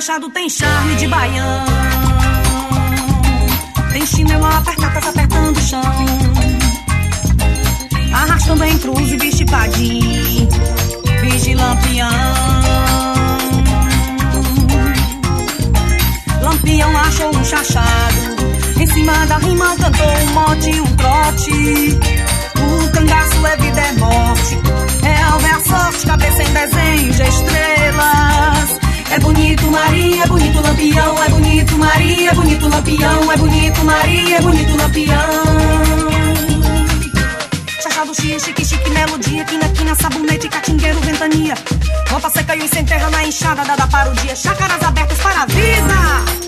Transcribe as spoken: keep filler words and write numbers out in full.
chachado tem charme de baião. Tem chinelo apertadas apertando o chão, arrastando em cruz e bicho padim, vigi lampião. Lampião achou um chachado, em cima da rima cantou um mote e um trote. O cangaço é vida, é morte, é alva, é a sorte, cabeça em desenho de estrelas. É bonito Maria, é bonito Lampião, é bonito Maria, é bonito Lampião, é bonito Maria, é bonito Lampião. Chachado, chia, chique, chique, melodia, quina, quina, sabonete, catingueiro, ventania. Roupa seca e o sem terra na enxada, dada para o dia, chácaras abertas para a vida.